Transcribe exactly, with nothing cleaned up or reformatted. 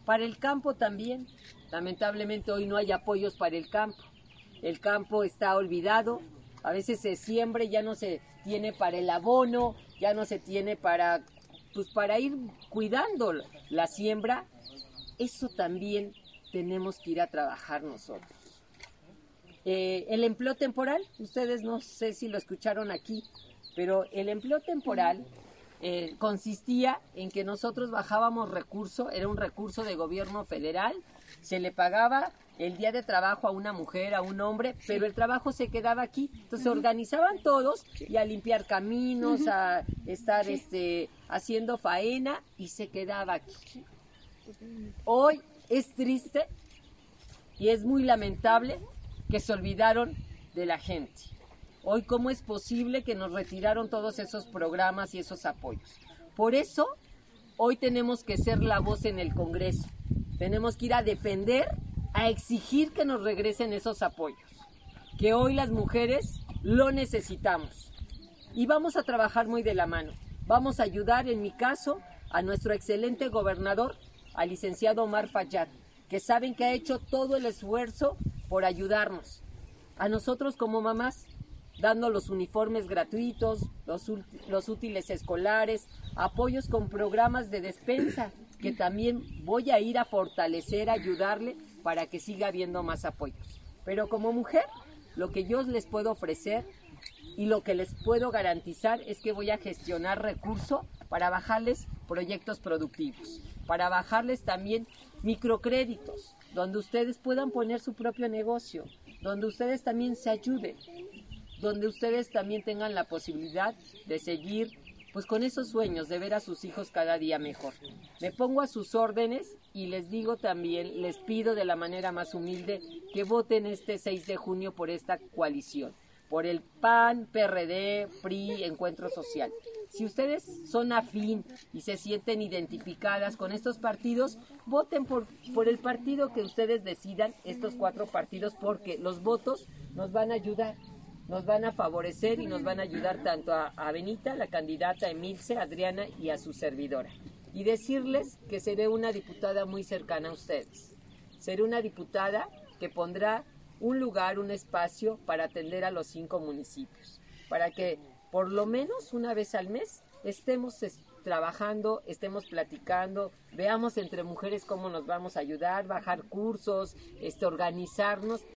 Para el campo también, lamentablemente hoy no hay apoyos para el campo. El campo está olvidado, a veces se siembra y ya no se tiene para el abono, ya no se tiene para, pues para ir cuidando la siembra. Eso también tenemos que ir a trabajar nosotros. Eh, el empleo temporal, ustedes no sé si lo escucharon aquí, pero el empleo temporal eh, consistía en que nosotros bajábamos recurso, era un recurso de gobierno federal, se le pagaba el día de trabajo a una mujer, a un hombre, pero el trabajo se quedaba aquí. Entonces se organizaban todos y a limpiar caminos, a estar este, haciendo faena y se quedaba aquí. Hoy es triste y es muy lamentable que se olvidaron de la gente. Hoy, ¿cómo es posible que nos retiraron todos esos programas y esos apoyos? Por eso, hoy tenemos que ser la voz en el Congreso. Tenemos que ir a defender, a exigir que nos regresen esos apoyos. Que hoy las mujeres lo necesitamos. Y vamos a trabajar muy de la mano. Vamos a ayudar, en mi caso, a nuestro excelente gobernador, al licenciado Omar Fayad, que saben que ha hecho todo el esfuerzo por ayudarnos. A nosotros como mamás, dando los uniformes gratuitos, los, los útiles escolares, apoyos con programas de despensa, que también voy a ir a fortalecer, a ayudarle para que siga habiendo más apoyos. Pero como mujer, lo que yo les puedo ofrecer y lo que les puedo garantizar es que voy a gestionar recursos para bajarles proyectos productivos, para bajarles también microcréditos, donde ustedes puedan poner su propio negocio, donde ustedes también se ayuden, donde ustedes también tengan la posibilidad de seguir pues con esos sueños de ver a sus hijos cada día mejor. Me pongo a sus órdenes y les digo también, les pido de la manera más humilde que voten este seis de junio por esta coalición, por el P A N, P R D, P R I, Encuentro Social. Si ustedes son afín y se sienten identificadas con estos partidos, voten por, por el partido que ustedes decidan, estos cuatro partidos, porque los votos nos van a ayudar, nos van a favorecer y nos van a ayudar tanto a, a Benita, la candidata, a Emilce, a Adriana y a su servidora. Y decirles que seré una diputada muy cercana a ustedes. Seré una diputada que pondrá un lugar, un espacio para atender a los cinco municipios, para que por lo menos una vez al mes estemos es, trabajando, estemos platicando, veamos entre mujeres cómo nos vamos a ayudar, bajar cursos, este, organizarnos